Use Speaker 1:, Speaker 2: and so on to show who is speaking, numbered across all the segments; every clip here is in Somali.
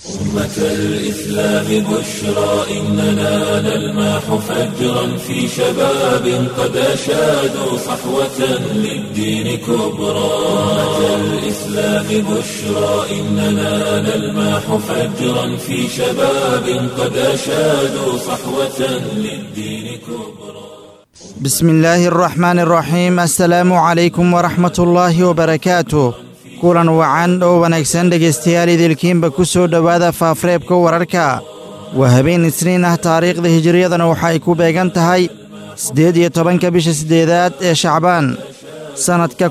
Speaker 1: أمة الإسلام بشرى إننا نلمح فجرا في شباب قد أشادوا صحوة للدين كبرى. أمة الإسلام بشرى إننا نلمح فجرا في شباب قد أشادوا صحوة للدين كبرى.
Speaker 2: بسم الله الرحمن الرحيم. السلام عليكم ورحمة الله وبركاته. kulan wacan oo wanaagsan dhegaystayaal idilkiinba ku soo dhowaada faafareebka wararka. waa habeen isniin ah, taariikhda hijriyadana waxa ay ku beegan tahay 18 bisha 8aad ee Shacbaan sanadka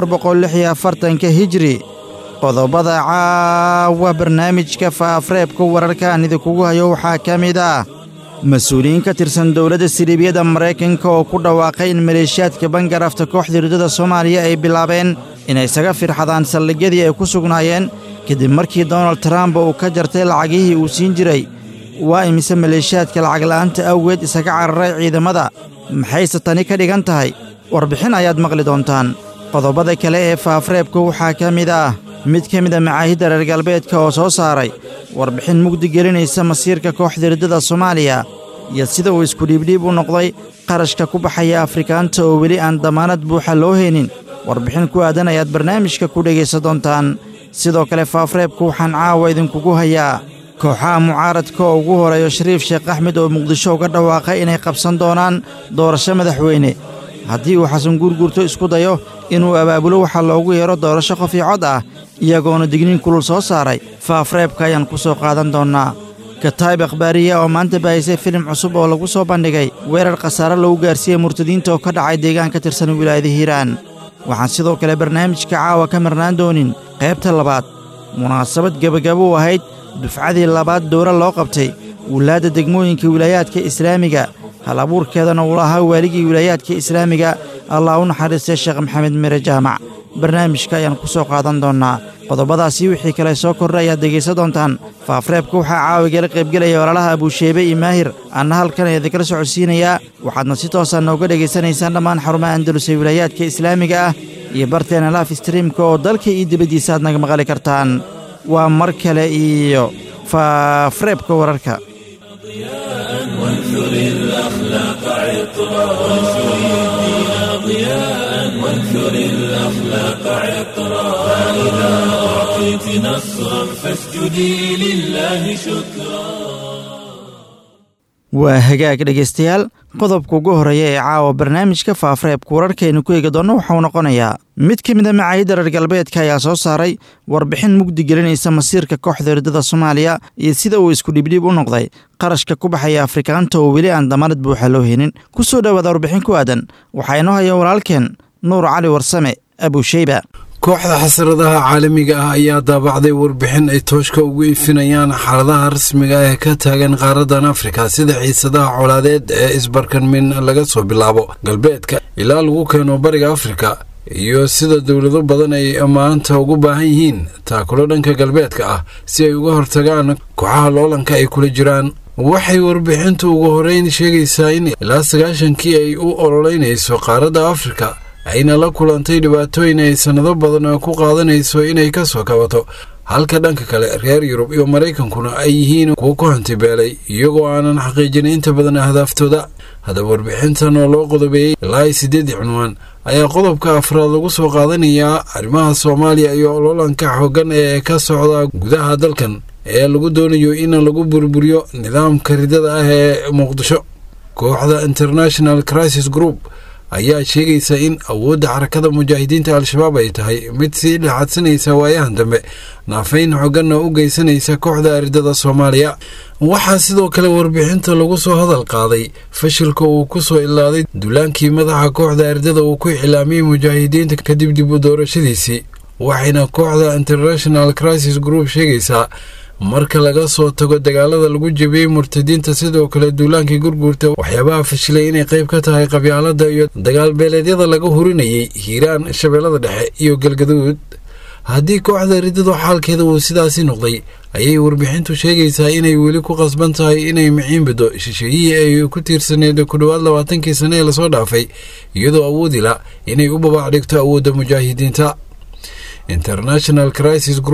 Speaker 2: 1446 hijri. qodobada caawa barnaamijka faafareebka wararka aan idinkugu hayo waxaa ka mid ah mas-uuliyiin ka tirsan dowladda siriibiyada Mareykanka oo ku dhawaaqay in maleeshiyaadka bangarafta kooxda ridada Soomaaliya ay bilaabeen inay isaga firxadaan saldhigyadii ay ku sugnaayeen kadib markii Donald Trump uu ka jartay lacagihii uu siin jiray. waa imise maleeshiyaadka lacag la'aanta awgeed isaga cararay ciidamada, maxayse tani ka dhigan tahay? warbixin ayaad maqli doontaan. qodobada kale ee faafareebka waxaa ka mid ah mid ka mid a macaahidda reer galbeedka oo soo saaray warbixin mugdi gelinaysa masiirka kooxda ridada Soomaaliya iyo sida uu isku dhiibdhiib u noqday qarashka ku baxaya Afrikaanta oo weli aan damaanad buuxa loo heenin. warbixin ku aadan ayaad barnaamijka ku dhegaysan doontaan. sidoo kale faafareebku waxaan caawa idinkugu hayaa kooxaha mucaaradka oo ugu horeeyo Shariif Sheekh Axmed oo Muqdisho uga dhawaaqay inay qabsan doonaan doorasho madaxweyne haddii uu Xasan Gurgurto isku dayo inuu abaabulo waxa loogu yeero doorasho qof iyo cod ah, iyagoona digniin kulul soo saaray. faafareebka ayaan ku soo qaadan doonnaa. kataib akhbaariya oo maanta baahisay filim cusub oo lagu soo bandhigay weerar khasaare lagu gaarsiiyey murtadiinta oo ka dhacay deegaan ka tirsan wilaayada Hiiraan. waxaan sidoo kale barnaamijka caawa ka marnaan doonin qaybta labaad munaasabad gebagabo u ahayd dufcadii labaad dowra loo qabtay wulaadda degmooyinka wilaayaadka islaamiga, hal abuurkeedana uu lahaa waaligii wilaayaadka islaamiga allah u naxariistay Sheekh Maxamed Mire Jaamac. barnaamijka ayaan ku soo qaadan doonnaa. qodobadaasi wixii kale soo kordhay ayaad dhegaysan doontaan. faafareebka waxaa caawigala qaybgelaya walaalaha Abuusheebe iyo Maahir, anna halkan ayaa idinkala socodsiinayaa. waxaadna si toosan nooga dhegaysanaysaan dhammaan xarumaha Andalus ee wilaayaadka islaamiga ah iyo barteena live streamka oo dalka iyo dibaddiisa aad naga maqli kartaan. waa mar kale iyo faafareebka wararka.
Speaker 1: وانثر الأخلاق عطرا وانثر الدين ضياء وانثر الأخلاق عطرا فإذا أعطيت نصرا فاسجدي لله شكرا.
Speaker 2: waa hagaag dhegaystayaal, qodobka ugu horeeya ee caawa barnaamijka faafareebka wararkaynu ku eegi doonno waxau noqonayaa mid ka mid a macaahidda reer galbeedka ayaa soo saaray warbixin mugdi gelinaysa masiirka kooxda ridada Soomaaliya iyo sida uu isku dhibdhiib u noqday qarashka ku baxaya Afrikaanta oo weli aan damaanad buuxa loo heenin. ku soo dhowaada warbixin ku aadan. waxaa inoo haya walaalkeen Nuur Cali Warsame Abuusheyba.
Speaker 3: kooxda xasradaha caalamiga ah ayaa daabacday warbixin ay tooshka ugu ifinayaan xaaladaha rasmiga ah ee ka taagan qaaradan Afrika, sida xiisadaha colaadeed ee isbarkanmin laga soo bilaabo galbeedka ilaa lagu keeno bariga Afrika, iyo sida dowlado badan ay maanta ugu baahan yihiin taakulo dhanka galbeedka ah si ay uga hortagaan kooxaha loolanka ay kula jiraan. waxay warbixintu ugu horeyn sheegaysaa in ilaa 90kii ay u ololeynayso qaaradda Afrika ayna la kulantay dhibaatooyin ay sanado badan ku qaadanayso inay ka soo kabato, halka dhanka kale reer Yurub iyo Mareykankuna ay yihiin kuwo ku hantibeelay iyagoo aanan xaqiijin inta badan ahdaftooda. haddaba warbixintan oo loo qodobeeyey ilaa 8 cunwaan ayaa qodobka afraad lagu soo qaadanayaa arrimaha Soomaaliya iyo loolanka xooggan ee ka socda gudaha dalkan ee lagu doonayo in lagu burburiyo nidaamka ridada ah ee Muqdisho. kooxda International Crisis Group ayaa sheegaysa in awoodda xarakada mujaahidiinta al-shabaab ay tahay mid sii dhexadsanaysa waayahan dambe, naafayn xoogganna u geysanaysa kooxda ridada Soomaaliya. waxaa sidoo kale warbixinta lagu soo hadal qaaday fashilka uu ku soo ilaaday duulaankii madaxa kooxda ridada uu ku iclaamiyey mujaahidiinta kadib dib u doorashadiisii. waxayna kooxda International Crisis Group sheegaysaa marka laga soo tago dagaalada lagu jabiyey murtadiinta, sidoo kale duulaankii Gurgurta waxyaabaha fashilay inay qayb ka tahay qabyaalada iyo dagaal beeleedyada laga hurinayay Hiiraan, Shabeellada Dhexe iyo Galgaduud. haddii kooxda ridadu xaalkeeda uu sidaasi noqday, ayay warbixintu sheegaysaa inay weli ku qasban tahay inay miciin bado shisheeyihii ay ku tiirsaneed ku dhowaad 20kii sane ee lasoo dhaafay, iyadoo awoodila inay u babac dhigto awoodda mujaahidiinta. International Crisis Group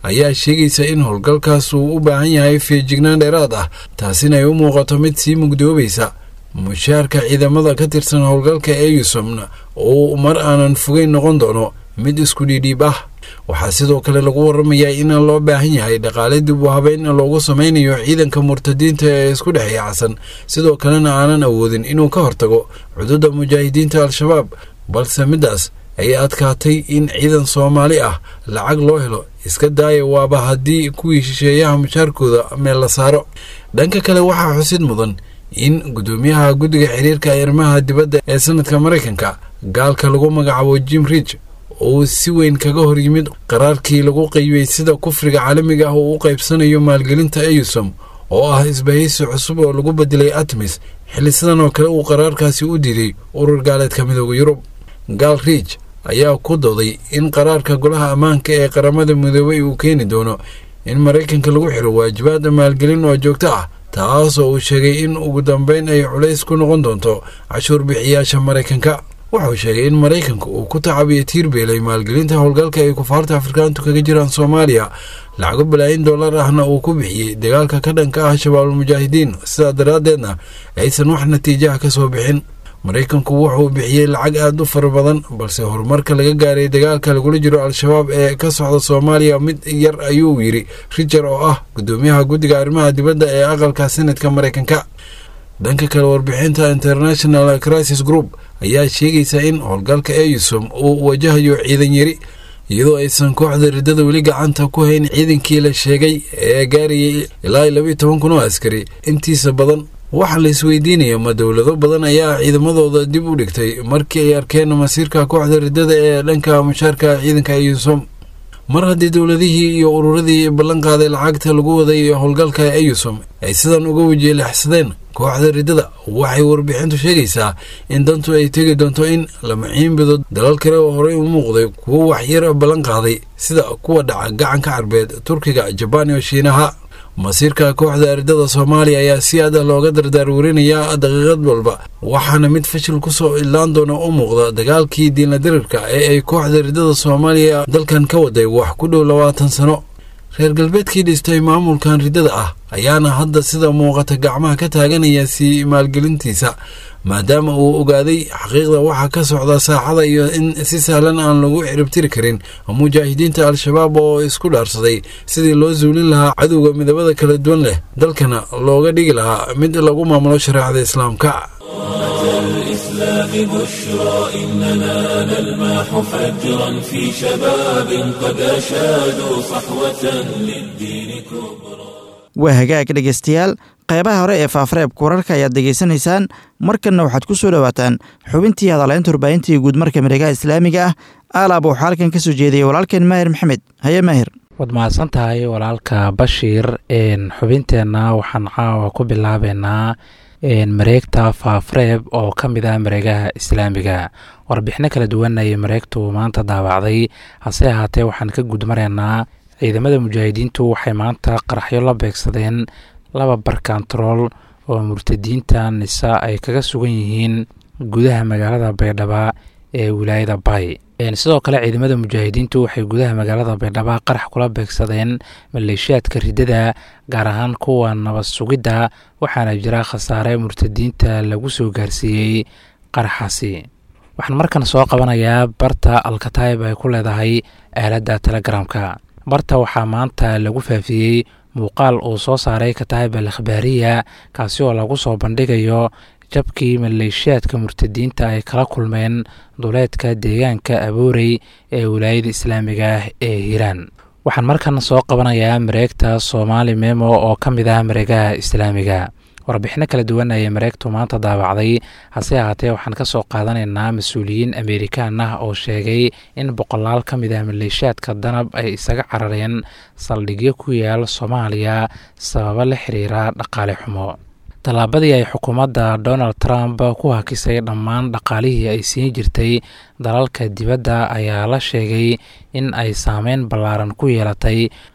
Speaker 3: ayaa sheegaysa in howlgalkaas uu u baahan yahay feejignaan dheeraad ah, taasina ay u muuqato mid sii mugdoobaysa. mushaarka ciidamada ka tirsan howlgalka EUSOMna oo mar aanan fogeyn noqon doono mid isku dhiidhiib ah. waxaa sidoo kale lagu waramayaa in loo baahan yahay dhaqaale dib u habeyn loogu sameynayo ciidanka murtadiinta ee isku dhex yaacsan, sidoo kalena aanan awoodin inuu ka hortago xuduudda mujaahidiinta al-shabaab, balse midaas ay adkaatay in ciidan Soomaali ah lacag loo helo iska daaya waaba haddii kuwii shisheeyaha mushaarkooda meel la saaro. dhanka kale waxaa xusid mudan in gudoomiyaha guddiga xiriirka arrimaha dibadda ee sanadka Mareykanka gaalka lagu magacaabo Jim Rich oo si weyn kaga hor yimid qaraarkii lagu qaybiyay sida kufriga caalamiga ah oo u qaybsanayo maalgelinta EUSOM oo ah isbahaysi cusub oo lagu bedelay ATMIS xilli sidan oo kale uu qaraarkaasi u diiday urur gaaleedka midowga Yurub. Gaal Rich ayaa ku dooday in qaraarka golaha ammaanka ee qaramada midoobay uu keeni doono in Mareykanka lagu xiro waajibaad maalgelin oo joogto ah, taasoo uu sheegay in ugu dambeyn ay culays ku noqon doonto cashuur bixiyaasha Mareykanka. wuxuu sheegay in Mareykanku uu ku tacabiyo tiirbeelay maalgelinta howlgalka ay kufaarta Afrikaantu kaga jiraan Soomaaliya, lacago bilaayin dollar ahna uu ku bixiyay dagaalka ka dhanka ah shabaabul mujaahidiin, sidaa daraaddeedna aysan wax natiijo ka soo bixin. Mareykanku wuxuu bixiyay lacag aad u fara badan, balse horumarka laga gaaray dagaalka lagula jiro al-shabaab ee ka socda Soomaaliya mid yar ayuu yiri Richard oo ah gudoomiyaha guddiga arrimaha dibadda ee aqalka Senatka Mareykanka. dhanka kale warbixinta International Crisis Group ayaa sheegaysa in howlgalka EUSOM uu wajahayo ciidan yari, iyadoo aysan kooxda riddada weli gacanta ku hayn ciidankii la sheegay ee gaarayay ilaa 12,000 oo askari. intiisa badan waxa la isweydiinaya ma dowlado badan ayaa ciidamadooda dib u dhigtay markii ay arkeen masiirka kooxda riddada ee dhanka mushaarka ciidanka EUSOM. mar haddii dowladihii iyo ururadii ballan qaaday lacagta lagu waday howlgalka EUSOM ay sidan uga wajiilaxsadeen kooxda riddada, waxay warbixintu sheegaysaa in dantu ay tegi doonto in la maciinbido dalal kale oo horey u muuqday kuwo waxyar ballan qaaday sida kuwa dhaca gacanka Carbeed, Turkiga, Jabaan iyo Shiinaha. masiirka kooxda riddada Soomaaliya ayaa si aad looga dardaarwarinayaa daqiiqad walba, waxaana mid fashil ku soo ilaan doona u muuqda dagaalkii diinla dirirka ee ay kooxda riddada Soomaaliya dalkan ka waday wax ku dhow 20 sano. reer galbeedkii dhistay maamulkan riddada ah ayaana hadda sida muuqata gacmaha ka taaganaya si maalgelintiisa, maadaama uu ogaaday xaqiiqda waxa ka socda saaxada iyo in si sahlan aan lagu ciribtiri karin mujaahidiinta al-shabaab oo isku dhaarsaday sidii loo zuulin lahaa cadowga midabada kala duwan leh, dalkana looga dhigi lahaa mid lagu maamulo shareecada islaamka.
Speaker 1: الإسلام بشرى إننا نلمح فجرا في شباب قد أشادوا صحوة للدين كبرى.
Speaker 2: waa hagaag dhegeystayaal, qaybaha hore ee faafareebka wararka ayaad degeysanaysaan. markanna waxaad ku soo dhowaataan xubintii hadalaynta warbaahintii guud marka miregaha islaamiga ah. alaab waxaa halkan ka soo jeediyay walaalkeen Maahir Maxamed. haye Maahir.
Speaker 4: waad mahadsan tahay walaalka Bashiir. xubinteenna waxaan caawa ku bilaabeynaa mareegta faafareeb oo ka mid ah mareegaha islaamiga. warbixino kala duwan ayay mareegtu maanta daawacday, hase ahaatee waxaan ka gudmaraynaa ciidamada mujaahidiintu waxay maanta qaraxyo la beegsadeen 2 barkantarool oo murtadiinta nisa ay kaga sugan yihiin gudaha magaalada Baydhabo ee wilaayada Bay. sidoo kale ciidamada mujaahidiintu waxay gudaha magaalada Baydhabo qarax kula beegsadeen maleeshiyaadka riddada, gaar ahaan kuwa nabad sugidda, waxaana jira khasaare murtadiinta lagu soo gaarsiiyey qaraxaasi. waxaan markan soo qabanayaa barta Al-Kataib ay ku leedahay aaladda Telegramka. barta waxaa maanta lagu faafiyey muuqaal uu soo saaray Kataib al-Akhbaariya, kaasi oo lagu soo bandhigayo jabkii maleeshiyaadka murtadiinta ay kala kulmeen duleedka deegaanka Aboorey ee wilaayada islaamiga ah ee Hiiraan. waxaan markan soo qabanayaa mareegta Soomaali Memo oo ka mid ah mareegaha islaamiga. warbixino kala duwan ayay mareegtu maanta daawacday, hase ahaatee waxaan ka soo qaadanaynaa mas-uuliyiin Ameerikaan ah oo sheegay in 100 ka mid ah maleeshiyaadka danab ay isaga carareen saldhigyo ku yaal Soomaaliya sababo la xiriira dhaqaale xumo. tallaabadii ay xukuumadda Donald Trump ku hakisay dhammaan dhaqaalihii ay siin jirtay dalalka dibadda ayaa la sheegay in ay saameyn ballaaran ku yeelatay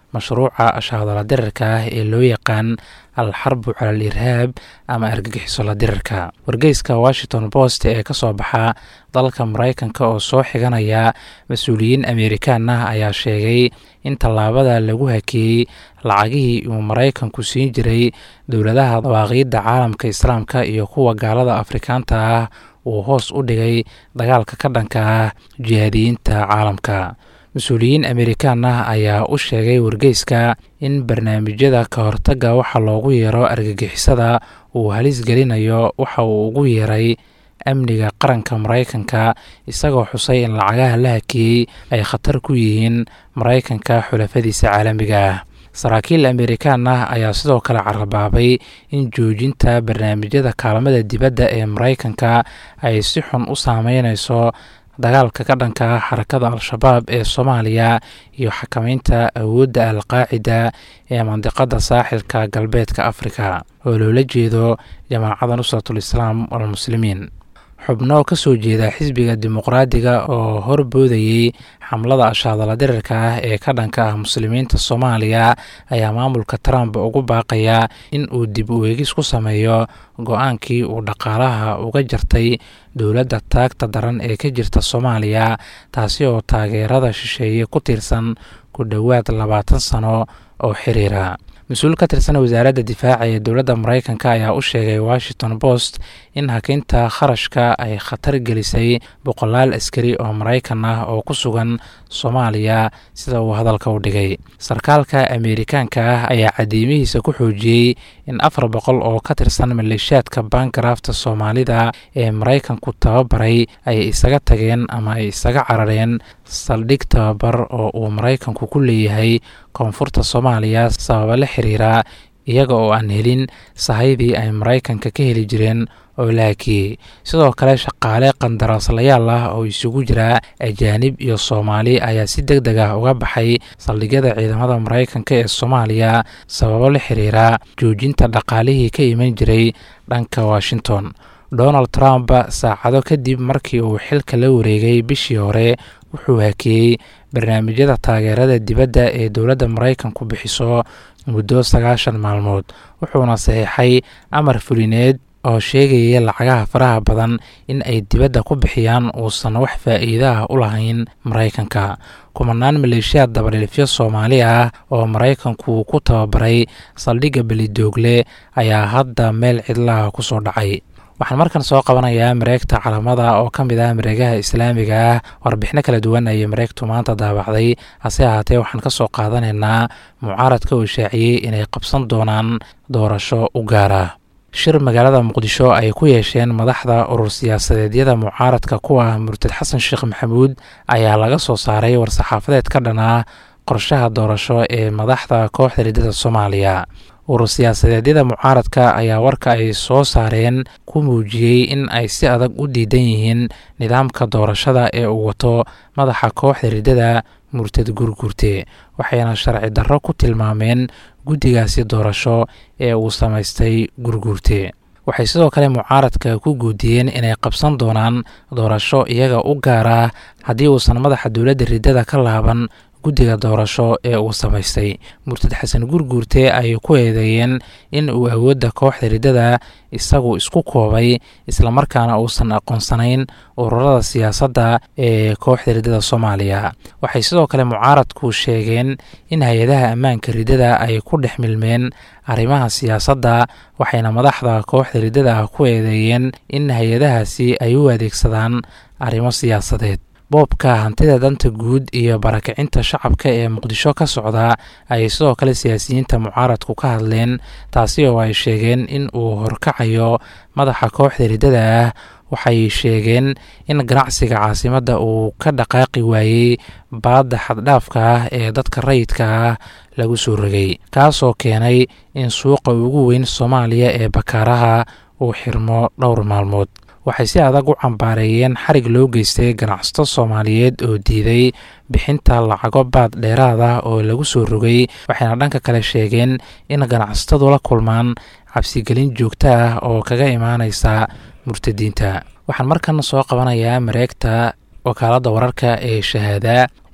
Speaker 4: mashruuca ashaadala dirirka ah ee loo yaqaan al-xarbu cala al irhaab ama argagixiso la dirirka. wargeyska washington post ee ka soo baxa dalka maraykanka oo soo xiganaya mas-uuliyiin amerikaan ah ayaa sheegay in tallaabada lagu hakeeyey lacagihii uu maraykanku siin jiray dowladaha dawaaqiidda caalamka islaamka iyo kuwa gaalada afrikaanta ah uu hoos u dhigay dagaalka ka dhanka ah jihaadiyiinta caalamka. mas-uuliyiin amerikaan ah ayaa u sheegay wargeyska in barnaamijyada ka hortagga waxa loogu yeero argagixisada uu halis gelinayo waxa uu ugu yeeray amniga qaranka maraykanka, isagoo xusay in lacagaha la hakeeyey ay khatar ku yihiin maraykanka xulafadiisa caalamiga ah. saraakiil amerikaan ah ayaa sidoo kale carabaabay in joojinta barnaamijyada kaalmada dibadda ee maraykanka ay si xun u saameynayso dagaalka ka dhanka ah xarakada al-shabaab ee soomaaliya iyo xakamaynta awoodda al-qaacida ee mandiqada saaxilka galbeedka afrika oo loola jeedo jamaacada nusratul islaam walmuslimiin. xubno ka soo jeeda xisbiga dimuqraadiga oo horboodayey xamlada ashaadala dirirka ah ee ka dhanka ah muslimiinta soomaaliya ayaa maamulka trump ugu baaqaya in uu dib u eegis ku sameeyo go-aankii uu dhaqaalaha uga jartay dowladda taagta daran ee ka jirta soomaaliya, taasi oo taageerada shisheeye ku tiirsan ku dhowaad 20 sano oo xiriira. mas-uul ka tirsan wasaaradda difaaca ee dowladda maraykanka ayaa u sheegay washington post in hakinta kharashka ay khatar gelisay boqolaal askari oo maraykan ah oo ku sugan soomaaliya, sida uu hadalka u dhigay. sarkaalka amerikaanka ah ayaa cadeymihiisa ku xoojiyey in 400 oo ka tirsan maleeshiyaadka baangarafta soomaalida ee maraykanku tababaray ay isaga tageen ama ay isaga carareen saldhig tababar oo uu maraykanku ku leeyahay koonfurta soomaaliya sababa la xiriira iyaga oo aan helin sahaydii ay maraykanka ka heli jireen oo la hakiyey. sidoo kale shaqaale qandaraaslayaal ah oo isugu jira ajaanib iyo soomaali ayaa si deg deg ah uga baxay saldhigyada ciidamada maraykanka ee soomaaliya sababo la xiriira joojinta dhaqaalihii ka iman jiray dhanka washington. donald trump saacado kadib markii uu xilka la wareegay bishii hore wuxuu hakeeyey barnaamijyada taageerada dibadda ee dowladda maraykanku bixiso muddo 90 maalmood, wuxuuna saxiixay amar fulineed oo sheegaya lacagaha faraha badan in ay dibadda ku bixiyaan uusan wax faa'iido ah u lahayn maraykanka. kumanaan maleeshiyaad dabadhilifyo soomaali ah oo maraykanku ku tababaray saldhigga belidoogle ayaa hadda meel cidlaha ku soo dhacay. waxaan markan soo qabanayaa mareegta calamada oo ka mid ah mareegaha islaamiga ah. warbixino kala duwan ayay mareegtu maanta daabacday, hase ahaatee waxaan ka soo qaadanaynaa mucaaradka oo shaaciyey inay qabsan doonaan doorasho u gaara. shir magaalada muqdisho ay ku yeesheen madaxda urur siyaasadeedyada mucaaradka ku ah murtad xasan sheekh maxamuud ayaa laga soo saaray war-saxaafadeed ka dhan ah qorshaha doorasho ee madaxda kooxda riddada soomaaliya. urur siyaasadeedyada mucaaradka ayaa warka ay soo saareen ku muujiyey in ay si adag u diidan yihiin nidaamka doorashada ee uu wato madaxa kooxda riddada murtad gurgurte, waxayna sharci darro ku tilmaameen guddigaasi doorasho ee uu samaystay gurgurte. waxay sidoo kale mucaaradka ku guudiyeen inay qabsan doonaan doorasho iyaga u gaara haddii uusan madaxa dowladda riddada ka laaban guddiga doorasho ee uu samaystay. murtad xasan gurgurte ay ku eedeeyeen in uu awoodda kooxda riddada isagu isku koobay islamarkaana uusan aqoonsanayn ururada siyaasadda ee kooxda riddada soomaaliya. waxay sidoo kale mucaaradku sheegeen in hay-adaha ammaanka riddada ay ku dhex milmeen arrimaha siyaasadda, waxayna madaxda kooxda riddada ku eedeeyeen in hay-adahaasi ay u adeegsadaan arrimo siyaasadeed. boobka hantida danta guud iyo barakicinta shacabka ee muqdisho ka socda ayay sidoo kale siyaasiyiinta mucaaradku ka hadleen, taasi oo ay sheegeen in uu horkacayo madaxa kooxda riddada ah. waxay sheegeen in ganacsiga caasimadda uu ka dhaqaaqi waayey baadda xaddhaafka ah ee dadka rayidka ah lagu soo rogay, kaasoo keenay in suuqa ugu weyn soomaaliya ee bakaaraha uu xirmo dhowr maalmood. waxay si adag u cambaareeyeen xarig loo geystay ganacsato soomaaliyeed oo diiday bixinta lacago baad dheeraad ah oo lagu soo rogay, waxayna dhanka kale sheegeen in ganacsatadu la kulmaan cabsigelin joogto ah oo kaga imaanaysa murtadiinta. waxaan markan soo qabanayaa mareegta wakaaladda wararka ee shahaada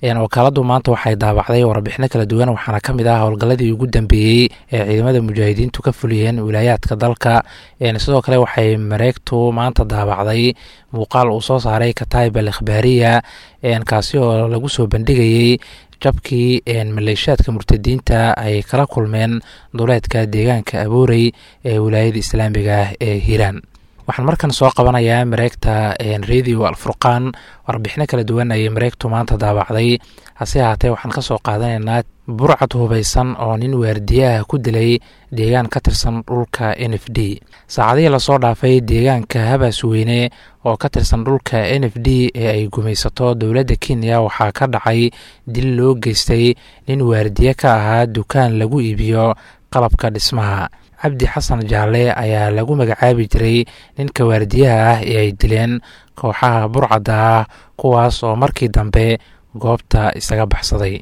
Speaker 4: wakaaladu maanta waxay daabacday warbixino kala duwan waxaana ka mid ah howlgalladii ugu dambeeyey ee ciidamada mujaahidiintu ka fuliyeen wilaayaadka dalka. sidoo kale waxay mareegtu maanta daabacday muuqaal uu soo saaray kataib al ikhbaariya kaasi oo lagu soo bandhigayey jabkii maleeshiyaadka murtadiinta ay kala kulmeen duleedka deegaanka aboorey ee wilaayada islaamiga ah ee hiiraan. waxaan markan soo qabanayaa mareegta radio alfurqaan. warbixino kala duwan ayay mareegtu maanta daabacday, hase ahaatee waxaan ka soo qaadanaynaa burcad hubaysan oo nin waardiyaha ku dilay deegaan ka tirsan dhulka n f d. saacadihii lasoo dhaafay deegaanka habaasweyne oo ka tirsan dhulka n f d ee ay gumaysato dowladda kenya waxaa ka dhacay dil loo geystay nin waardiye ka ahaa dukaan lagu iibiyo qalabka dhismaha. cabdi xasan jaalle ayaa lagu magacaabi jiray ninka waardiyaha ah ee ay dileen kooxaha burcadda ah kuwaas oo markii dambe goobta isaga baxsaday.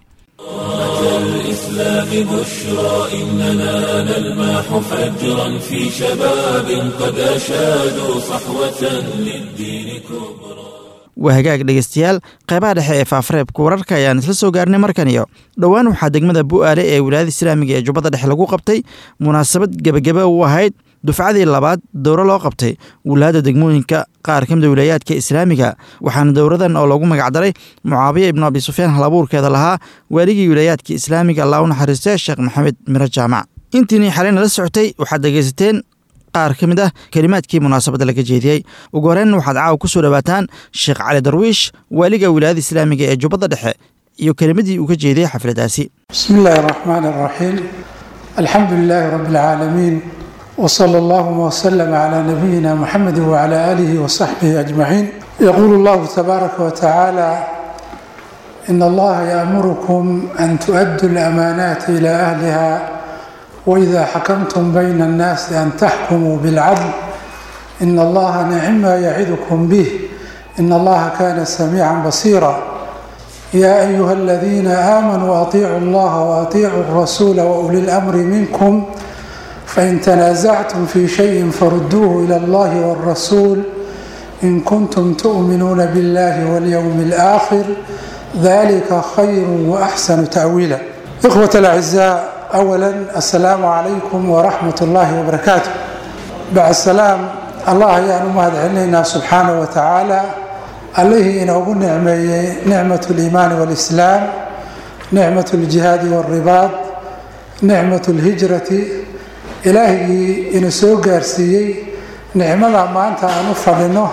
Speaker 1: الإسلام بشرى إننا نلمح فجرا في شباب قد أشادوا صحوة للدين كبرى.
Speaker 2: waa hagaag dhegeystayaal qeybaha dhexe ee faafareebka wararka ayaan isla soo gaarnay markan iyo dhowaan waxaa degmada bu'aale ee wilaayada islaamiga ee jubbada dhexe lagu qabtay munaasabad gebagebe u ahayd dufcadii labaad dowro loo qabtay wulaadda degmooyinka qaar ka mida wilaayaadka islaamiga. waxaana dowradan oo lagu magacdaray mucaawiya ibnu abi sufyaan halabuurkeeda lahaa waaligii wilaayaadka islaamiga allah u naxariistay sheekh maxamed miro jaamac. intiinii xalay nala socotay waxaad dhegeysateen qaar ka mid ah kelimaadkii munaasabadda laga jeediyey. ugu horreyn waxaad caawa ku soo dhowaataan sheekh cali darwiish waaliga wilaayada islaamiga ee jubbada dhexe iyo kelimadii uu ka jeediyey xafladaasi.
Speaker 5: bismi illaahi araxmaani araxiim alxamdu lilaahi rabbi alcaalamiin wsala allahuma wslama calaa nabiyina muxamedi wacalaa aalihi wasaxbihi ajmaciin. yaquulu allahu tabaaraka watacaala ina allaha yaamurukum an tu'addu lamaanaati ilaa ahliha وإذا حكمتم بين الناس أن تحكموا بالعدل إن الله نعم ما يعظكم به إن الله كان سميعا بصيرا. يا أيها الذين آمنوا أطيعوا الله وأطيعوا الرسول وأولي الأمر منكم فإن تنازعتم في شيء فردوه إلى الله والرسول إن كنتم تؤمنون بالله واليوم الآخر ذلك خير وأحسن تأويلا. إخوة الأعزاء، أولا السلام عليكم ورحمة الله وبركاته. بعد السلام الله يعني مهد علينا سبحانه وتعالى عليه إنه نعمة الإيمان والإسلام، نعمة الجهاد والرباط، نعمة الهجرة. إلهي إنه سوء قارسيي نعمة ما أنت أنفرنه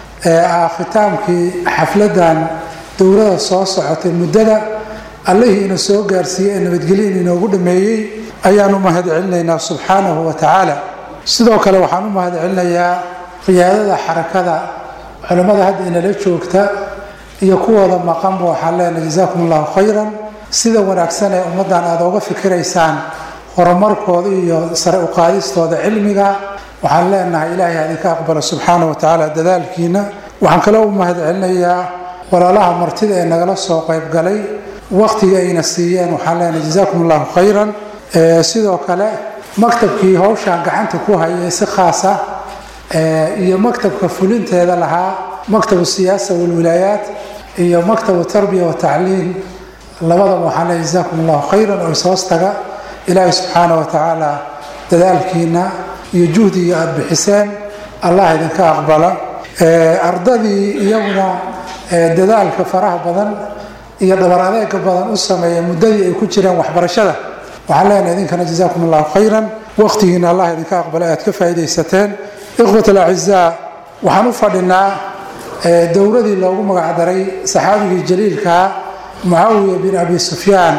Speaker 5: ختامك حفلة دورة صوصعة المددة allihii ina soo gaarsiiyey ee nabadgelyin inoogu dhameeyey ayaanu mahad celinaynaa subxaanahu wa tacaala. sidoo kale waxaan u mahad celinayaa qiyaadada xarakada culimmada hadda inala joogta iyo kuwooda maqanba waxaan leenahay jazaakum allahu khayran. sida wanaagsan ee ummaddan aad ooga fikiraysaan horumarkooda iyo sare u qaadistooda cilmiga waxaan leenahay ilaahay idinka aqbalo subxaanahu wa tacaala dadaalkiina. waxaan kaloo u mahad celinayaa walaalaha martida ee nagala soo qayb galay waqtiga ayna siiyeen waxaan leenahay jazaakum allahu khayran. sidoo kale maktabkii howshaan gacanta ku hayay si khaas ah iyo maktabka fulinteeda lahaa maktabu siyaasa walwilaayaat iyo maktabu tarbiya wa tacliim labadaba waxaan leenahay jazaakum allahu khayran oo isoostaga. ilaahay subxaana wa tacaala dadaalkiina iyo juhdiga aada bixiseen allah idinka aqbala. ardadii iyaguna dadaalka faraha badan iyo dhabar adeega badan u sameeya muddadii ay ku jireen waxbarashada waxaan leenahay idinkana jazaakum allahu khayran. waqtigiina allah idinka aqbala aad ka faa'iidaysateen. ikhwat alacizaa, waxaan u fadhinaa dowradii loogu magacdaray saxaabigii jaliilkaa mucaawiya bin abi sufyaan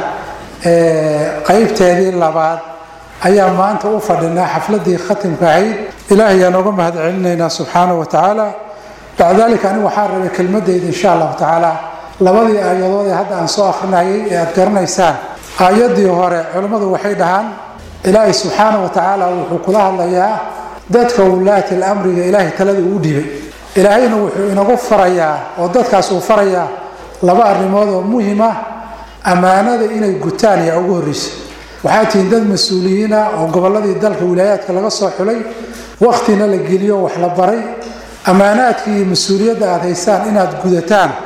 Speaker 5: qaybteedii labaad ayaa maanta u fadhinaa xafladii khatimka ahayd. ilaahay aan oga mahad celinaynaa subxaanahu wa tacaala. bacda dalika anigu waxaan rabay kelmadeyda insha allahu tacaala labadii aayadood ee hadda aan soo akrinayay ee aad garanaysaan. aayadii hore culimmadu waxay dhahaan ilaahay subxaanahu wa tacaala wuxuu kula hadlayaa dadka wulaati lamriga ilaahay talada uu dhibay. ilaahayna wuxuu inagu farayaa oo dadkaas uu farayaa laba arrimood oo muhiim ah. ammaanada inay gutaan ayaa ugu horreysa. waxaa tihiin dad mas-uuliyiina oo gobolladii dalka wilaayaadka laga soo xulay, waqtina la geliyo wax la baray. ammaanaadkii iyo mas-uuliyadda aad haysaan inaad gudataan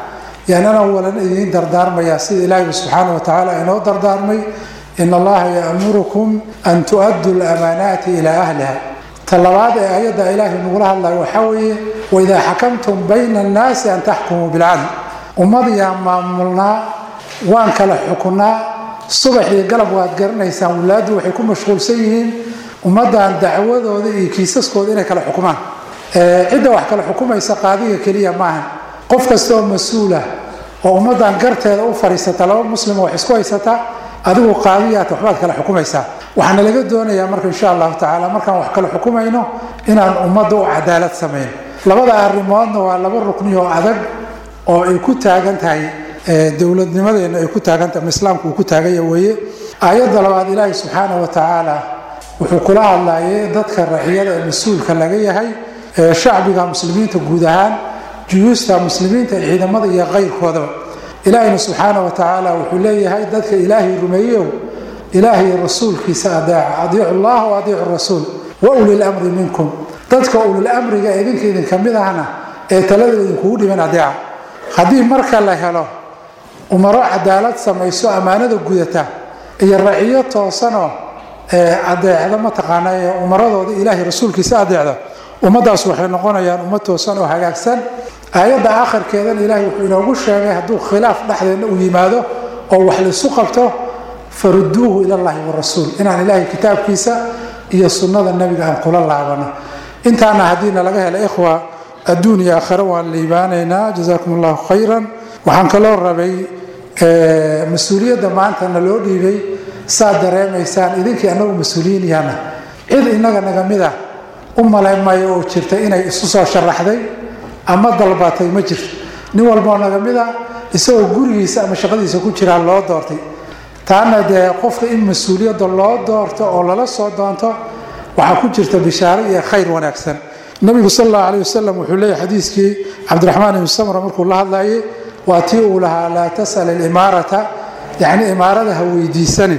Speaker 5: يعني أنا أولا إذن دردار ما ياسيد إلهي سبحانه وتعالى إنه دردار مي إن الله يأمركم أن تؤدوا الأمانات إلى أهلها طلبات آيات إلهي نقولها الله وحوي وإذا حكمتم بين الناس أن تحكموا بالعدل ومضي ماملنا وان كلا حكمنا الصبح يقلب وادقرنا يسان ولاده وحيكون مشغول سيهين ومضى عن دعوة ذي كيسس كودين كلا حكمان عدة واحد كلا حكومة يساقاذية كلية معها قف كستوى مسؤولة ومضى عن قرت هذا أوفريسة لو مسلم وحسكوه يساتا هذا قاضيات وحبات كلا حكومة يسا وحنا لقد دونا يا مرك إن شاء الله تعالى مركا وحكلا حكومة إنه إن أمضوا عدالة سمين لبدا الرمضان ولبا الركنية وعدد oo ay ku taagan tahay dawladnimadeena ay ku taagan tahay islaamku ku taagay weeye aayada labaad ilaahay subhanahu wa ta'ala wuxuu kula hadlayay dadka raaciyada mas'uulka laga yahay shacbiga muslimiinta guud ahaan juyuusta muslimiinta ciidamada iyo qeyrkooda ilaahay subhanahu wa ta'ala wuxuu leeyahay dadka ilaahay rumeeyo ilaahay rasuulkiisa adeeca Allah wa adeeca rasuul wa ulil amri minkum dadka ulil amriga idin kamid ahna ee talada idinku dhiban adeeca haddii marka la helo umaro cadaalad samayso amaanada gudata iyo raaciyo toosan oo adeecda ma taqaanay umaradooda ilaahay rasuulkiisa adeecda ummadaas waxay noqonayaan ummad toosan oo hagaagsan aayada aakhirkeedan ilaahay wuxuu inoogu sheegay hadduu khilaaf dhexdeena u yimaado oo wax la isku qabto farudduuhu ila allahi wa rasuul inaan ilaahay kitaabkiisa iyo sunnada nabiga aan kula laabano intaana haddiina laga helo ikhwa الدنيا آخر والليبانينا جزاكم الله خيرا وحن كلو ربي مسؤولية دمانتنا لو ديبي صادر ميسان إذن كي أنه مسؤولين يانا إذ إنك نغمدا لما يوجرت إنا إسوسا شرح دي أما ضلباتي مجر نوال بو نغمدا إسو قريسا أما شغديسا كوشرا الله دورتي تانا دي قفل إن مسؤولية الله دورتا أو لا صوت دانتا وحا كوشرت بشارة خير ونكسن النبي صلى الله عليه وسلم وحلي حديثك عبد الرحمن بن سمرة مركو الله الله واتيوا لها لا تسأل الإمارة يعني إمارتها ويديسني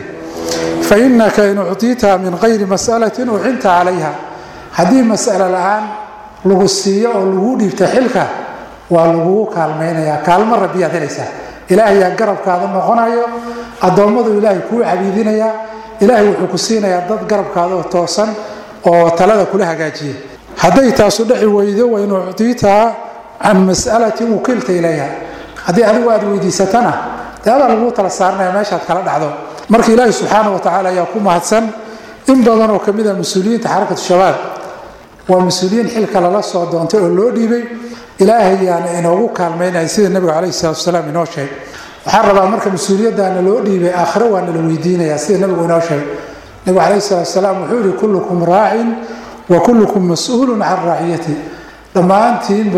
Speaker 5: فإنك إن أعطيتها من غير مسألة وعنت عليها هذه مسألة الآن لغسية ولغودي بتحلك ولغو كالمين يا كالمة ربيع ثلاثة إلهي يقرب كذا مغنايا الضوامض إلهي كوي عبيدين يا إلهي وحكسين يا ضد قرب كذا توصن وثلاثة كلها جاجية هذه تصدق ويده وإن أعطيتها عن مسألة وكلت إليها هذه أدوات ويديستنا هذا الوقت صارنا ماشي كلا دحدو marka ilaahay subhanahu wa ta'ala ayaa ku mahadsan in badan oo kamid ah mas'uuliyiinta xarakada shabaab waa mas'uuliyiin xilka la soo doontay oo loo dhiibay ilaahay yaana inoogu kaalmeynay sida nabiga kaleey salaam inoo sheegay waxaan rabaa marka mas'uuliyadana loo dhiibay aakhiro waa la weydiinayaa sida nabiga inoo sheegay nabiga kaleey salaam wuxuu yiri kullukum raa'in wa kullukum mas'uulun 'an ra'iyati dhammaantiinba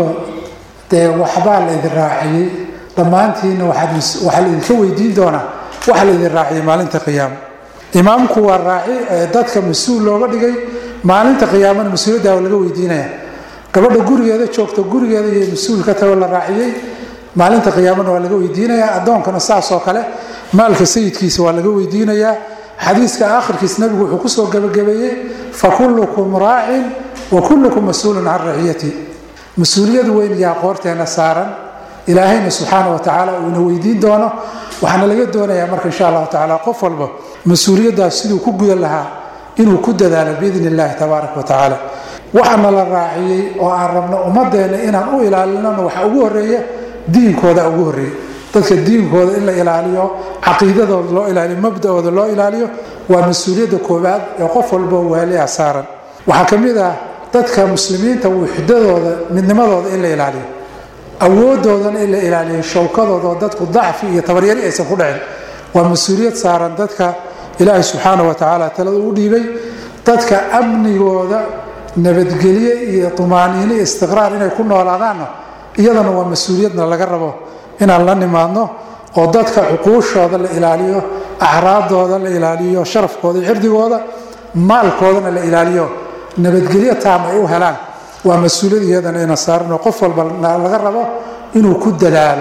Speaker 5: waxbaa la idin raaciyay dhammaantiina waxa la idin weydiin doonaa waxa la idin raaciyay maalinta qiyaamo imaamku waa raaci dadka mas'uul looga dhigay maalinta qiyaamada mas'uuliyadda laga weydiinaya gabadha gurigeeda joogta gurigeeda iyo mas'uul ka tahay la raaciyay maalinta qiyaamada waa laga weydiinaya adoonkana saas oo kale maalka sayidkiisa waa laga weydiinaya xadiiska aakhirkiisa nabigu wuxuu ku soo gabagabeeyay fa kullukum raa'in wa kullukum mas'uulun 'an ra'iyati mas'uuliyadu weyn yaa qoorteena saaran ilaahayna subhanahu wa ta'ala uu weydiin doono waxaana laga doonayaa marka insha Allah ta'ala qof walba mas'uuliyadaas sidoo ku gudan lahaa inuu ku dadaalo biidhnillah tabaaraka wa ta'ala waxaana la raaciyay oo aan rabno ummadeena inaan u ilaalino waxa ugu horeeya diinkooda ugu horeeya dadka diinkooda in la ilaaliyo aqeedadooda loo ilaaliyo mabda'ooda loo ilaaliyo waa mas'uuliyadda koobaad ee qof walba waaliya saaran waxa kamid ah dadka muslimiinta wuxdadooda midnimadooda in la ilaaliyo awoodoodan in la ilaaliyo shawkadooda dadku dacfi iyo tabaryari aysan ku dhicin waa mas'uuliyad saaran dadka ilaahay subhanahu wa ta'ala talada u dhiibay dadka amnigooda nabadgelyo iyo tumaaniino iyo istiqraar inay ku noolaadaan iyadana waa mas'uuliyadna laga rabo inaan la nimaadno oo dadka xuquuqshooda la ilaaliyo acraadooda la ilaaliyo sharafkooda cirdigooda maalkoodana la ilaaliyo nabadgelyo taam ay u helaan waa mas'uuliyad iyadana in saaran qof walba laga rabo inuu ku dadaalo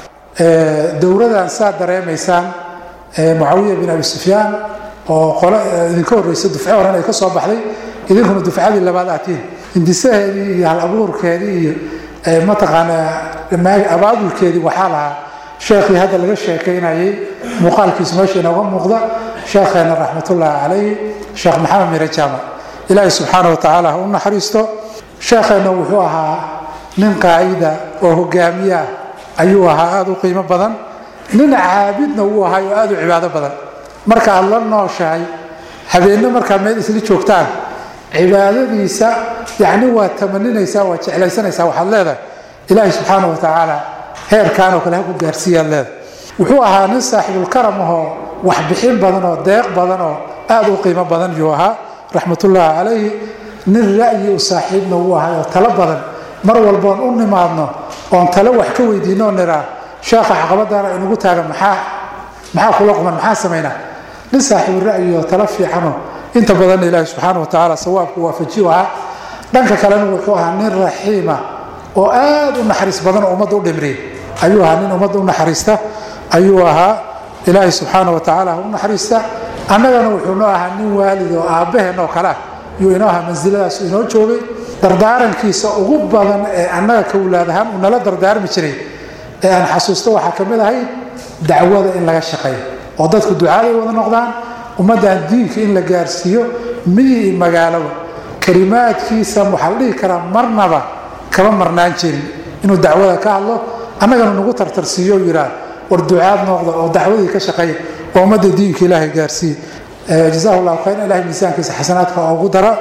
Speaker 5: dowladan saa dareemaysaan Muawiya bin Abi Sufyan oo qolo idinka horreysay dufcad horan ay ka soo baxday idinkuna dufcadii labaad aatiin indisaheedii iyo hal abuurkeedii iyo ma taqaana abaabulkeedii waxaa lahaa sheekhii hadda laga sheekaynayay muuqaalkiis meesha inooga muuqda sheekheena raxmatullaahi calayhi sheekh maxamed mire jaamac ilaahay subxaana wa tacaala ha u naxariisto sheekheenna wuxuu ahaa nin qaa'ida oo hogaamiye ah ayuu ahaa aada u qiimo badan nin caabidna wuu ahay oo aada u cibaado badan marka aad la nooshahay habeenno markaa meel isla joogtaan cibaadadiisa yacni waa tamaninaysaa waa jeclaysanaysaa waxaad leedahay ilaahay subxaana wa tacaala heerkaan oo kale ha ku gaarsiiyaad leedahay wuxuu ahaa nin saaxiibulkaram ahoo waxbixin badan oo deeq badan oo aada u qiimo badan yuu ahaa raxmatullaahi calayhi nin ra'yi u saaxiibna wuu ahay oo talo badan mar walboon u nimaadno oon talo wax ka weydiino oo niraa sheekha caqabadaana inugu taagan maxaa kula quman maxaa samaynaa nin saaxiibu ra'yi oo talo fiicanoo inta badanna ilaahi subxaana wa tacaala sawaabku waafajiyu ahaa dhanka kalena wuxuu ahaa nin raxiima oo aada u naxariis badan oo ummadda u dhimriya ayuu ahaa nin ummadda u naxariista ayuu ahaa ilaahi subxaana wa tacaala ha u naxariista annagana wuxuu noo ahaa nin waalid oo aabbaheen oo kale ah yuu inoo ahaa mansiladaas inoo joogay dardaarankiisa ugu badan ee annaga ka walaad ahaan uu nala dardaarmi jiray ee aan xasuusto waxaa ka mid ahayd dacwada in laga shaqeeyo oo dadku ducaaday wada noqdaan ummaddan diinka in la gaarsiiyo miyi iyo magaalaba kalimaadkiisa waxaa la dhihi karaa marnaba kama marnaan jirin inuu dacwada ka hadlo annagana nagu tartarsiiyo oo yidhaah war ducaad noqda oo dacwadii ka shaqeeya oo ummadda diinka ilaahay gaarsiiye jazaahu llahu khayran ilahay miisaankiisa xasanaadka ugu dara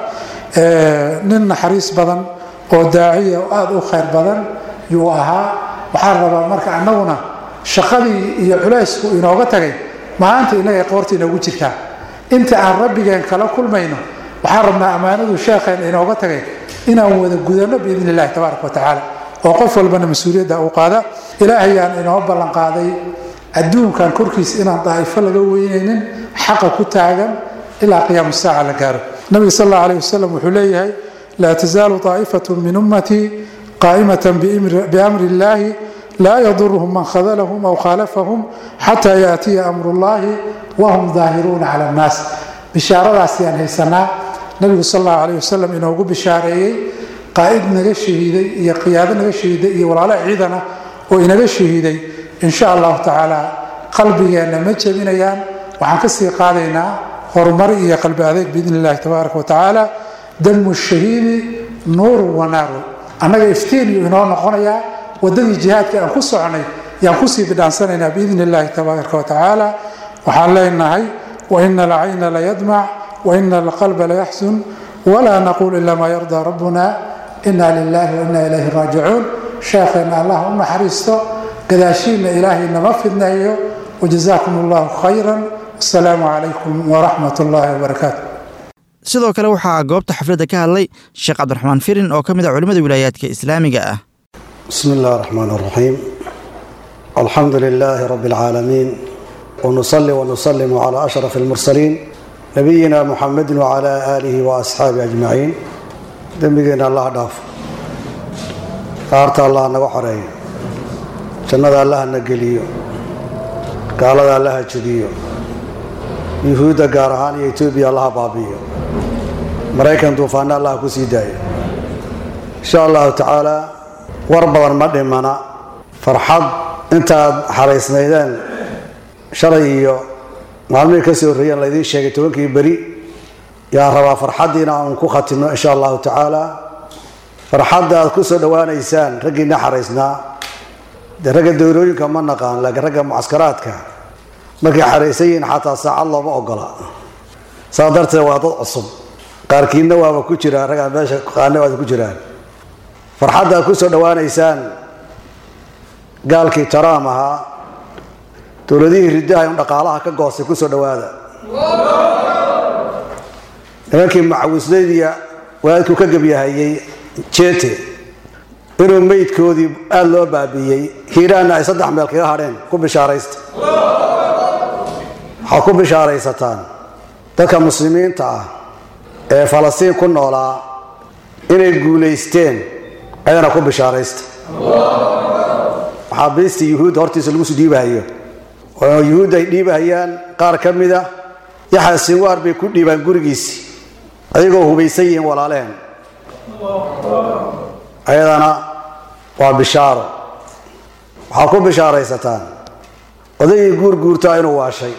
Speaker 5: nin naxariis badan oo daaciya oo aada u khayr badan yuu ahaa waxaan rabaa marka annaguna shaqadii iyo culaysku inooga tagay maanta inagay qoorta inoogu jirtaa inta aan rabbigeen kala kulmayno waxaan rabnaa ammaanadu sheekheen inooga tagay inaan wada gudanno biidn illahi tabaaraka wa tacaala oo qof walbana mas-uuliyadda uu qaada ilaahayaan inoo ballanqaaday adduunkan korkiisa inaan daa'ifo laga weynaynin xaqa ku taagan ilaa qiyaamu saaca la gaaro nabiga sal allahu alayh wasalam wuxuu leeyahay laa tazaalu طaa'ifatun min ummatii qaa'imatan biamri illaahi laa yaduruhum man khadalahum aw khaalafahum xataa yaatiya amru llahi wahum daahiruuna cala annaas bishaaradaasiyaan haysanaa nabigu sal allahu alayh wasalam inoogu bishaareeyey qaa'id naga shahiiday iyo qiyaado naga shahiiday iyo walaalo ciidan ah oo inaga shahiiday in sha allahu tacaala qalbigeenna ma jebinayaan waxaan ka sii qaadaynaa horumar iyo qalbi adeeg biidn illahi tabaaraka wa tacaala damu shahiidi nuuru wa naaru annaga iftiiniyuu inoo noqonayaa waddadii jihaadka aan ku soconay yaan kusii bidhaansanaynaa biidn illahi tabaaraka wa tacaala waxaan leenahay waina alcayna layadmac waina alqalba layaxsun walaa naquul ila maa yardaa rabbuna ina lilahi waina ilayhi raajicuun sheekheenna allah u naxariisto gadaashiinna ilaahay nama fidneeyo wajazaakum allahu khayran asalaamu calaykum waraxmat ullaahi wabarakaatu
Speaker 2: sidoo kale waxaa goobta xafladda ka hadlay sheekh cabdiraxmaan firin oo ka mid ah culimmada wilaayaadka islaamiga ah
Speaker 6: bismi illahi raxmaan raxiim alxamdu lilaahi rabbi alcaalamiin ونصلي ونسلم على أشرف المرسلين نبينا محمد وعلى آله وأصحابه أجمعين دمجنا الله داف أرتا الله نوحري جنة الله نقليو قال الله جديو يهودا قارهان يتوبي الله بابيو مريكان دوفان الله كسيداي إن شاء الله تعالى وربا مدمنا فرحب انت حريصنيدان shalay iyo maalmihii kasii horreeyeen laydiin sheegay 10kii beri yaa rabaa farxaddiina aan ku khatimno insha allahu tacaala farxadda aad ku soo dhowaanaysaan raggiina xaraysnaa dee ragga dowlooyinka ma naqaan laakiin ragga mucaskaraadka markay xaraysan yihiin xataa saacad looma ogola saa darteed waa dad cusub qaarkiinna waaba ku jiraan raggaa meesha qaana waad ku jiraan farxadda aad ku soo dhowaanaysaan gaalkii taraam ahaa dowladihii riddaha in dhaqaalaha ka goostay ku soo dhowaada nimankii macawislaydiya wadaadkuu ka gebyahayey jeete inuu meydkoodii aada loo baabiiyey hiiraanna ay 3 meel kaga hadheen ku bishaaraysta waxaad ku bishaaraysataan dadka muslimiinta ah ee falastiin ku noolaa inay guulaysteen ayana ku bishaaraysta maxaabiistii yuhuudda hortiisa lagu soo dhiibahayo oo yuhuud ay dhiibahayaan qaar ka mid ah yaxya sinwaar bay ku dhiibaan gurigiisii ayagoo hubaysan yihiin walaalehen ayadana waa bishaaro waxaa ku bishaaraysataan odaygii guurguurtaa inuu waashay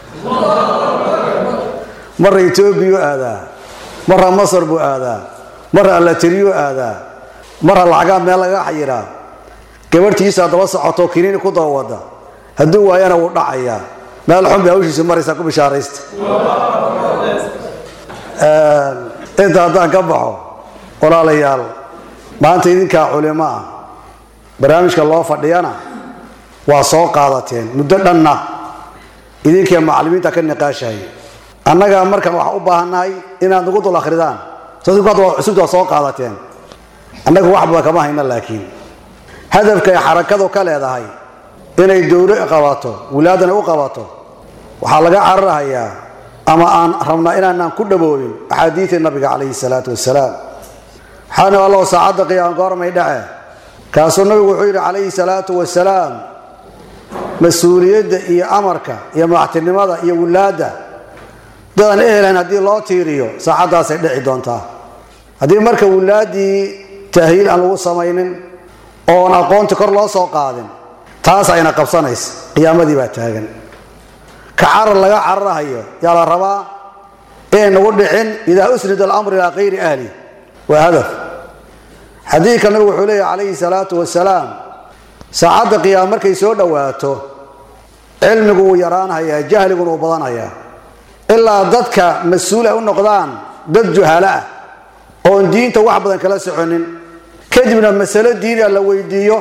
Speaker 6: marra Itoobiya aadaa marra Masar buu aadaa marra Allatiriyo aadaa marra lacaga meel laga xayiraa gabartiisa daba socoto kiniin ku dawada hadduu waayana wuu dhacayaa meel xun bay hawshiisa maraysa ku bishaaraysta inta haddaan ka baxo walaalayaal maanta idinkaa culimo ah barnaamijka loo fadhiyana waa soo qaadateen muddo dhanna idinkee macallimiinta ka niqaashay annaga markan waxa u baahannahay inaad nagu dul akhridaan cusubta soo qaadateen annaga wax badan kama hayna laakiin hadafka ay xarakadu ka leedahay inay dowlo qabato walaadana u qabato waxaa laga cararahayaa ama aan rabnaa inaanaan ku dhaboobin axaadiidta nabiga calayhi salaatu wasalaam xana allah saacada qiyaam goormay dhace kaasoo nabigu wuxuu yidhi calayhi salaatu wasalaam mas-uuliyadda iyo amarka iyo madaxtinimada iyo walaadda dadaan ehelayn haddii loo tiiriyo saacaddaasay dhici doontaa haddii marka walaaddii tahyiil aan lagu samaynin oon aqoonti kor loo soo qaadin taas ayna qabsanaysa qiyaamadii baa taagan ka carar laga cararahayo yaa la rabaa inay nagu dhicin idaa usnida alamru ilaa kayri ahli waa hadaf xadiidka nabigu wuxuu leeyahay calayhi salaatu wasalaam saacadda qiyaama markay soo dhowaato cilmigu wuu yaraanhayaa jahliguna wuu badanhayaa ilaa dadka mas-uul ay u noqdaan dad juhala ah oon diinta wax badan kala soconin kadibna masalo diiniya la weydiiyo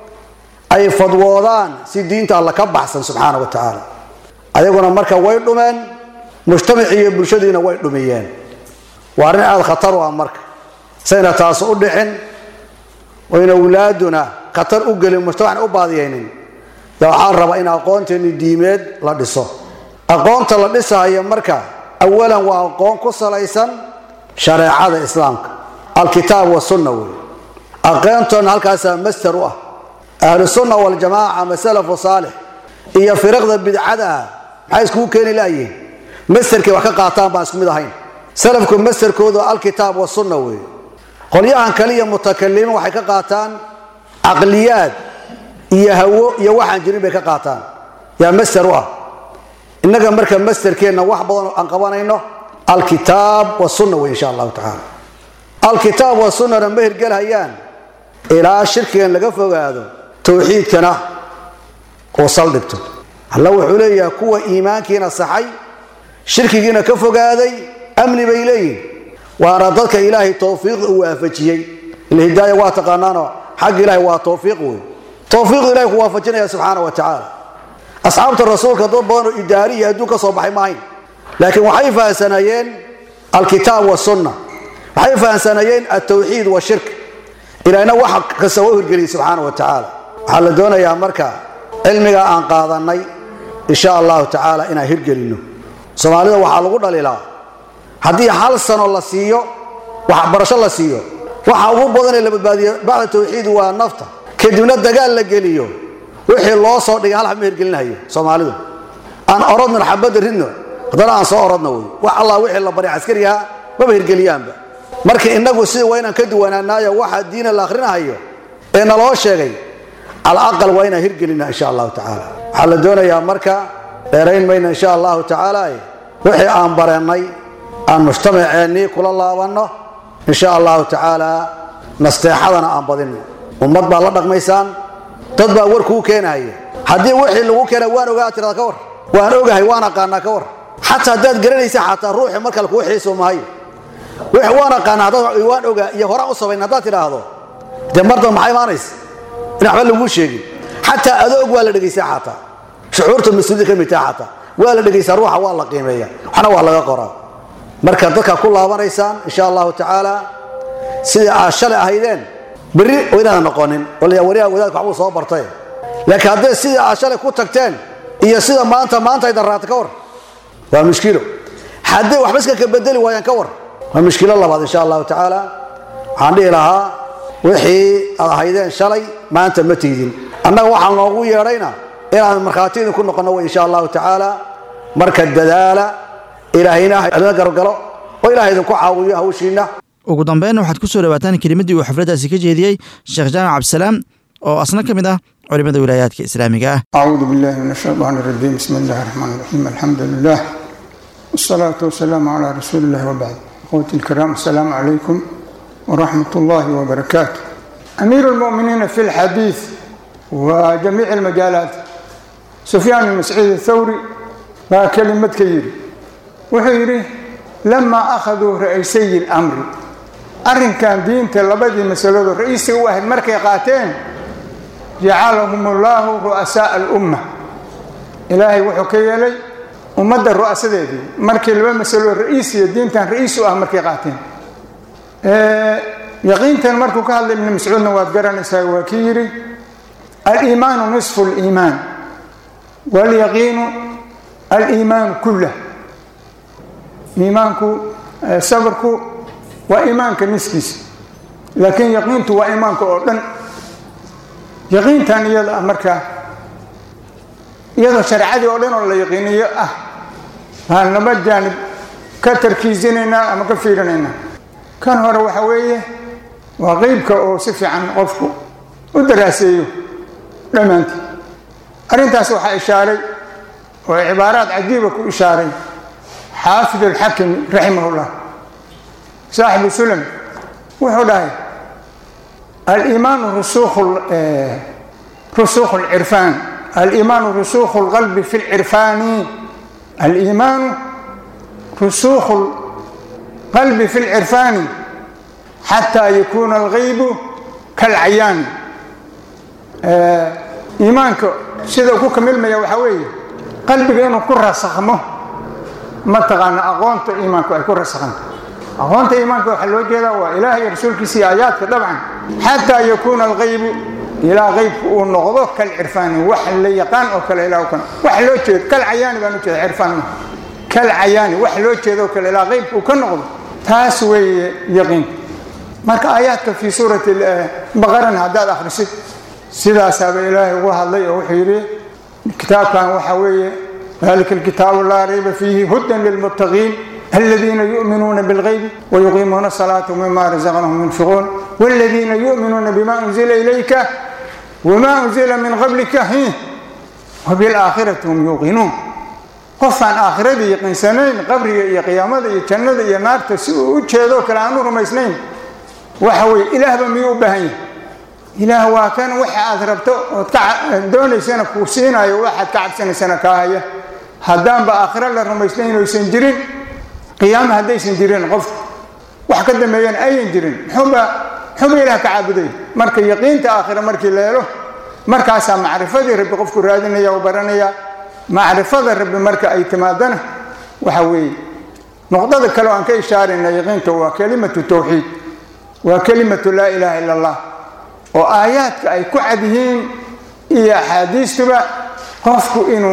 Speaker 6: ay fadwoodaan si diinta alla ka baxsan subxaana wa tacaala ayaguna marka way dhumeen mujtamacii iyo bulshadiina way dhumiyeen waa arrin aada khatar u ah marka sayna taas u dhicin wayna walaaduna khatar u gelin mujtamacna u baadiyaynin yaa waxaan rabaa in aqoonteeni diimeed la dhiso aqoonta la dhisayo marka awalan waa aqoon ku salaysan shareecada islaamka alkitaab wasunna wey aqoontan halkaasaa master u ah ahlu sunna waljamaaca masalafu saalix iyo firaqda bidcada maxay iskugu keeni laayihiin masterkay wax ka qaataan baan isku mid ahayn salafku masterkoodu alkitaab wasunna wey qolyahan kaliya mutakallimiin waxay ka qaataan caqliyaad iyo hawo iyo waxaan jirin bay ka qaataan yaa master u ah innaga marka masterkeenna wax badan aan qabanayno alkitaab wasunna wey insha allahu tacaala alkitaab wasunnana ma hirgelhayaan ilaa shirkigan laga fogaado towxiidkana uu saldhigto alla wuxuu leeyahay kuwa iimaankiina saxay shirkigiina ka fogaaday amni bay leeyihin waana dadka ilaahay tawfiiqda u waafajiyey ilhidaaya waa taqaanaano xagga ilaahay waa tawfiiq wey tawfiiqda ilahay ku waafajinaya subxaana wa tacaala asxaabta rasuulka dad badan oo idaari iyo adduun ka soo baxay maahayn laakiin waxay fahansanayeen alkitaab wasunna waxay fahansanayeen altawxiid washirk ilaahna waxa kasta waa u hirgeliyey subxaana wa tacaala waxaa la doonayaa marka cilmiga aan qaadanay insha allahu tacaala inaan hirgelino soomaalida waxaa lagu dhalilaa haddii hal sano la siiyo waxbarasho la siiyo waxa ugu badan ee la badbaadiyo bacda tawxiid waa nafta kadibna dagaal la geliyo wixii loo soo dhigay hal ma hirgelinayo soomaalidu aan orodno xabada ridno haddana aan soo orodno wey wax allah wixii la baray askariga maba hirgeliyaanba marka inagu sida waa inaan ka duwanaanaayo waxa diina la akhrinayo ee naloo sheegay على الأقل وين هرجلنا إن شاء الله تعالى حال دونا يا مركا ديرين بين إن شاء الله تعالى وحي أن برني أن مجتمعني كل الله وانه إن شاء الله تعالى نستيحضنا أن بدن ومضى الله ميسان تطبع وركو كين هاي حدي وحي اللي وكين وانا وقعت كور وانا وقعي وانا قانا كور حتى داد قرني حتى روحي مركا الكوحي سوما هاي وحي وانا قانا وانا وقع يهراء صبين هذا هذا دمرتهم معي مانيس نحن لو شيء حتى أذوق ولا دقيسة حتى شعورت المسؤولية كم حتى ولا دقيسة روحه والله قيمية وحنا والله قرا مركز ذكر كلها مريسان إن شاء الله تعالى سيد الشلع هيدين بري وين نقانين ولا يوريها وذاك عبو صابر طيب لكن هذا سيد الشلع كوتكتين هي سيد ما أنت يدرات كور والمشكلة حد وحبسك كبدل وين كور والمشكلة الله بعد إن شاء الله تعالى عندي لها wixii aad haydeen shalay maanta ma tiidin annaga waxaan noogu yeedhayna inaan markhaatiida ku noqono insha allahu tacaala marka dadaala ilaahayna la gargalo oo ilaahay idinku caawiyo hawshiina
Speaker 2: ugu dambeyn waxaad ku soo dhawaataan kelimadii uu xafladaasi ka jeediyey sheekh jaamac cabdisalaam oo asna ka mid ah culimada wilaayaadka islaamiga ah.
Speaker 7: أعوذ بالله من الشيطان الرجيم بسم الله الرحمن الرحيم الحمد لله والصلاة والسلام على رسول الله وبعد. أخوتي الكرام السلام عليكم ورحمة الله وبركاته. أمير المؤمنين في الحديث وجميع المجالات سفيان المسعود الثوري كلمة كيري وحيري لما أخذوا رئيسي الأمر أرن كان دين تلبدي مسألة الرئيسي واحد مركي قاتين جعلهم الله رؤساء الأمة إلهي وحكي لي ومدى الرؤساء دي مركي لبا مسألة الرئيسي الدين كان رئيسي مركي قاتين يقين كان مركو كهل من مسعود نواد قرن ساوكيري الإيمان نصف الإيمان واليقين الإيمان كله. إيمانك صبرك وإيمانك نسكيس لكن يقينت وإيمانك أردن يقين تاني يلا أمريكا يلا شرعي أردن ولا يقينية هالنما جانب كتركيزنا أما كفيرنا كان هو روحوية وغيبك أو صفي عن قفك ودراسيه لما أنت أرنت أسوح إشاري وعبارات عجيبة إشاري حافظ الحكم رحمه الله صاحب سلم وحداي الإيمان رسوخ العرفان الإيمان رسوخ القلب في العرفان الإيمان رسوخ القلب في العرفان حتى يكون الغيب كالعيان. إيمانك سيدا كمل ما يوحوي قلبك إنه كرة صخمه ما تغنى أغونت إيمانك أي كرة صخمه أغونت إيمانك وحلو جدا وإلهي رسولك سياياتك طبعا حتى يكون الغيب إلى غيب ونغضه كالعرفان وحل يقان أو كالإله وكان وحلو جدا كالعيان بانو جدا عرفان كالعيان وحلو جدا وكالإله غيب وكان نغضه تاسوي يقين مارك آياتك في سورة البقرة هداد آخر ست سيدا سابق إلهي وحلي وحيري الكتاب كان وحوي ذلك الكتاب لا ريب فيه هدى للمتقين الذين يؤمنون بالغيب ويقيمون الصلاة ومما رزقناهم ينفقون والذين يؤمنون بما أنزل إليك وما أنزل من قبلك وبالآخرة هم يوقنون قفا آخرة يقين سنين قبر قيامة جنة نار تسوء شهدوا كلامه رميسنين وحوي إله بميوبهين إله وكان وحي أذربته دوني سنة كوسينا واحد كعب سنة كاهية هدام بآخرة للرميسنين ويسنجرين قيام هدي سنجرين قف وحكد ميان أي سنجرين حب إله كعبدين مركي يقين تآخر مركي ليله مركاسا معرفة رب قفك رادنا يا وبرنا معرفة رب مركي أي تمادنا وحوي نقطة كلام كي إشارة يقين توا كلمة التوحيد وكلمة لا إله إلا الله وآيات أي كعدهين إيا حديث تبا قفك إنه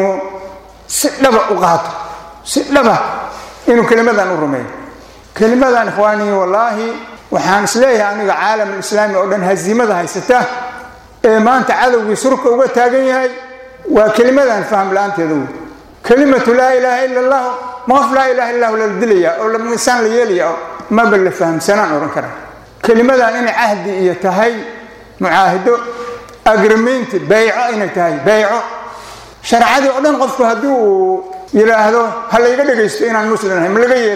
Speaker 7: سلبا أقاطه سلبا إنه كلمة نورمي كلمة إخواني والله وحان سليه أنه عالم الإسلامي أولاً هزيمة هاي ستاه ما أنت عدو يسرك وقتاقين هاي وكلمة فهم الآن تذو كلمة لا إله إلا الله ما في لا إله إلا الله للدلية أو للإنسان ليلي ما بل فهم سنان ورنكرا كلمة إن عهدي يتهي معاهده أجرمينت بيعه إن تهي بيعه شرعي أولاً قفك هدو يلاهدو هل يقدر يستطيع المسلمين هم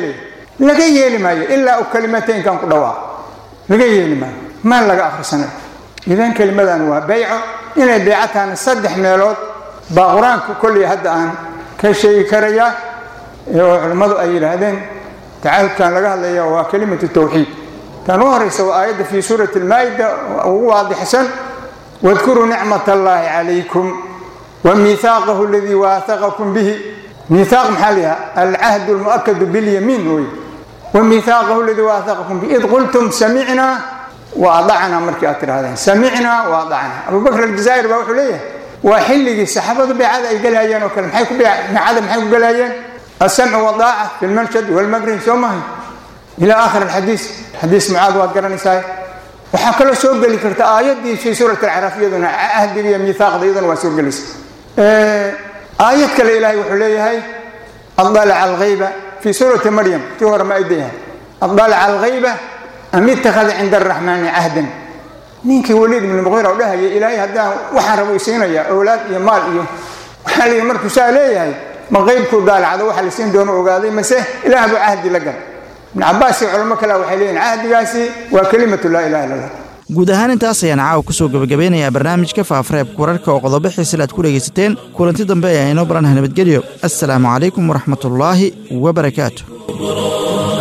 Speaker 7: لقى يلي ما إلا كلمتين كان قدوا لقى يلي ما لقى آخر سنة إذن كلمة أنواع بيعه إن بيعتها نصدح ميلود باغران كل هذا عن كشيء كريا علماء أي هذين تعال كان لقى هذا وكلمة التوحيد كان ورث آية في سورة المائدة وواضح حسن واذكروا نعمة الله عليكم وميثاقه الذي واثقكم به ميثاق محلها العهد المؤكد باليمين هو وميثاقه الذي واثقكم به إذ قلتم سمعنا وأضعنا مركات هذا سمعنا وأضعنا أبو بكر الجزائر بروح ليه وحلقي السحابة بعادة يقال هيان وكلام حيكو بعادة محيكو قال هيان السمع والطاعة في المنشد والمغرب سومه إلى آخر الحديث حديث معاذ وقرن ساي وحكى له سوق اللي كرت آيات دي في سورة العراف أيضا عهد بي ميثاق أيضا وسوق جلس آيات كلا إلهي وحليه هاي أضل على الغيبة في سورة مريم تهر ما أيديها أضل على الغيبة أم اتخذ عند الرحمن عهدا ninkii Waliid ibn Mughira oo dhahayay ilaahay haddaan waxaan rabo siinaya awlaad iyo maal iyo waxa la markuu saa leeyahay ma qaybku daalacdo waxa la siin doono ogaaday mase ilaahay buu ahdi la gal ibn Abbas iyo culimo kale waxay leeyihiin ahdigaasi waa kalimatu laa ilaaha illallah.
Speaker 2: guud ahaan intaas ayaan caawa ku soo gabagabeynayaa barnaamijka faafareebka wararka oo qodobo xiisil aad ku dhegaysateen kulanti dambe ayaa inoo baran nabadgelyo. assalaamu calaykum waraxmatullaahi wabarakaatuh.